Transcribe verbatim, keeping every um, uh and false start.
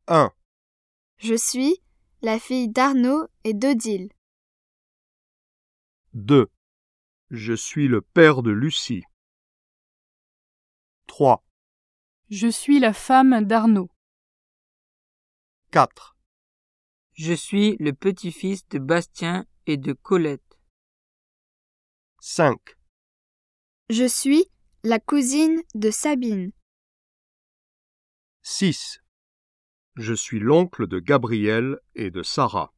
un. Je suis la fille d'Arnaud et d'Odile. deux. Je suis le père de Lucie. trois. Je suis la femme d'Arnaud. quatre. Je suis le petit-fils de Bastien et de Colette. cinq. Je suis la cousine de Sabine. six. Je suis l'oncle de Gabriel et de Sarah.